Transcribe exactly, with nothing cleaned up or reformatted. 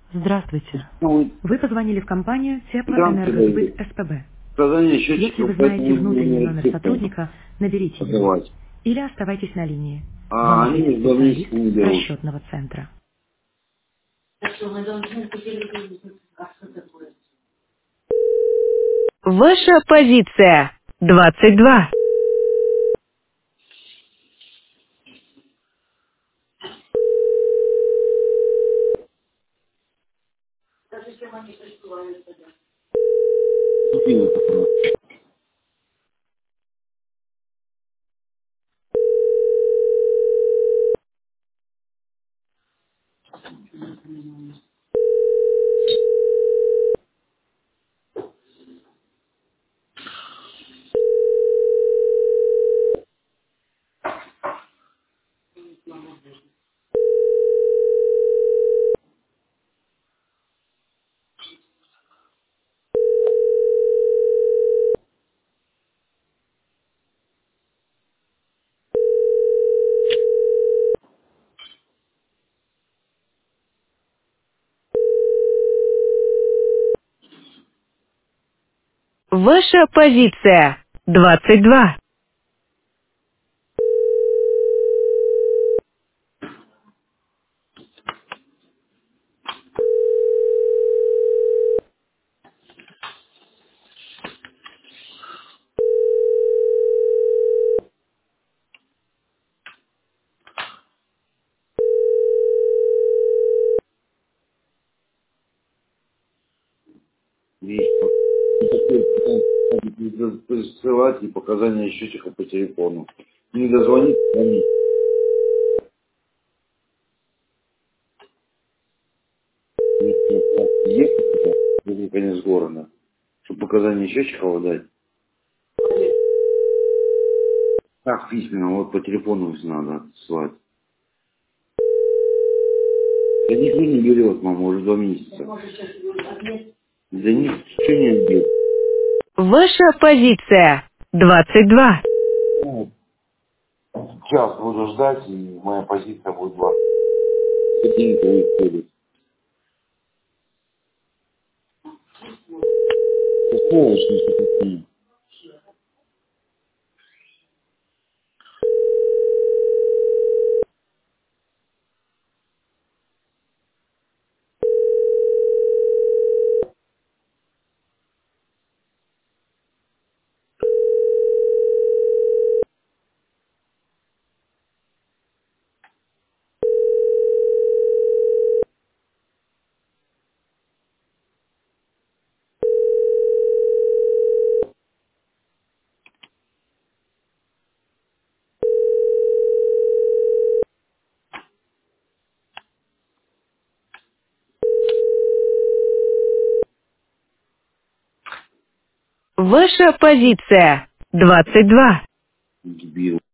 Здравствуйте. Ну, Вы позвонили в компанию гранты дают. Теплоэнергосбыт СПБ. Сказание Если счетчиков, вы знаете поэтому внутренний номер университет сотрудника, наберите его. подавать. Или оставайтесь на линии. Вам А они ответит из специалист больнички не берут. расчетного центра. Ваша позиция. двадцать два. Купила такое. Ваша позиция. двадцать два. Видишь, вот. И такое питание присылать и показания счетчика по телефону. Не дозвонить, звонить. Если так ехать туда, в другой конец города, чтобы показания счетчика выдать. Так, письменно, вот по телефону если надо отсылать. Да никто не берет, мама, уже два месяца. Да ничего не берет. Ваша позиция. двадцать два. Ну, час буду ждать, и моя позиция будет два. Деньги уходят. Сволочь, что такие. Ваша позиция. двадцать два. Дебил.